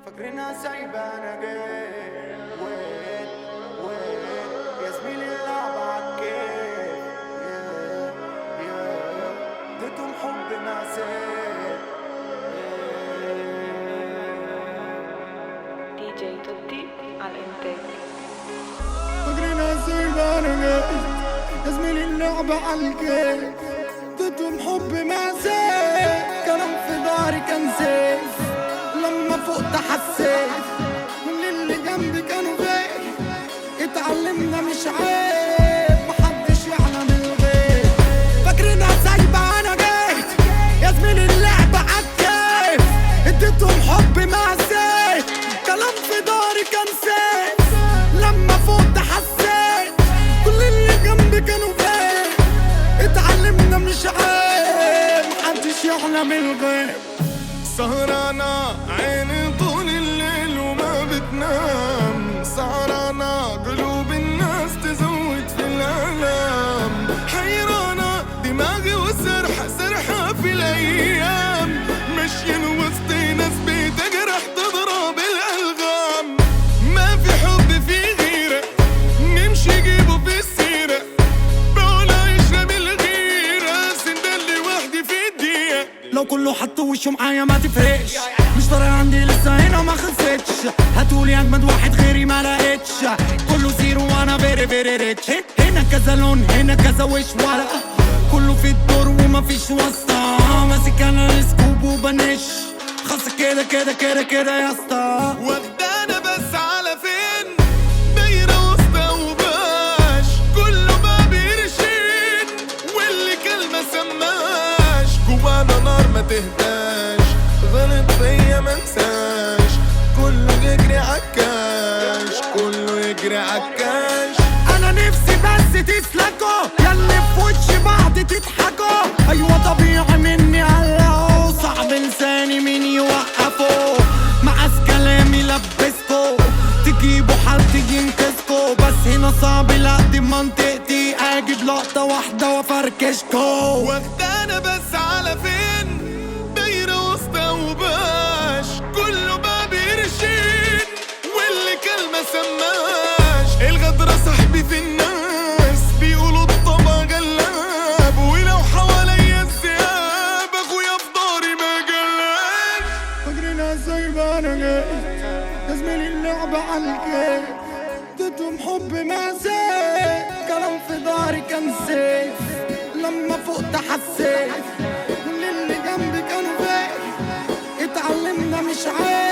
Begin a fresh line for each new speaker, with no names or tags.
فاكرينها سايبانا جاي وين يا زميلي اللعبة عالكيف اديتهم حب معسل
دي جي توتي على الانتاج.
فاكرينها سايبانا جاي يا زميلي اللعبة عالكيف اديتهم حب معسل كلام في ضهري كان سيف لما فقت حسيت من اللي جنبي كانوا غير اتعلمنا مش عيب محدش يعلم الغيب فاكرينها سايبة انا جيت يا زميلي اللعبة عالكيف اديتهم حب مع زيت كلام في داري كان سيف لما فقت حسيت كل اللي جنبي كانوا غير اتعلمنا مش عيب محدش يعلم الغيب سهرانة عيني طول الليل وما بتنام سهرانة قلوب الناس تزود في الألم حيرانة دماغي سرحة في الأيام ماشيين وسط ناس بتجرح تضرب الألغام ما في حب في غيرة نمشي جيبه في السيرة بقولها يشرب الغيرة سندل وحدي في الدقيقة لو كله حط وشه معايا ما تفرقش مش طارق عندي لسه هنا ما خلصتش هاتولي اجمد واحد غيري ما لقيتش كله زيرو وانا فيري ريتش هنا كذا لون هنا كذا وش ورقه كله في الدور ومفيش واسطه ماسك انا السكوب وبنش خلص كده يا اسطى واخدانا بس على فين دايره وسطى وباش كله بقى بيرشين واللي كلمه سماش جوانا نار ما تهداش غلط فيا منساش كله يجري عالكاش انا نفسي بس تسلكوا ياللي في وش بعض تضحكوا ايوه طبيعي مني قلقوا صعب لساني مين يوقفوا معاس كلامي لبسكوا تجيبوا حد ينقذكوا بس هنا صعب لا دي منطقتي اجيب لقطة واحدة وافركشكوا واخدانا بس على فين دايرة وسطى وباش كله بقى بيرشين واللي كلمة سماش الغدرة صاحبي في الناس بيقولوا الطبع جلاب ولو حواليا الذئاب اخويا في داري ما جلاش فاكرينها سايبة انا جيت يا زميلي اللعبة عالكيف اديتهم حب مع زيت كلام في داري كان سيف لما فقت حسيت كل اللي جنبي كانوا غير اتعلمنا مش عيب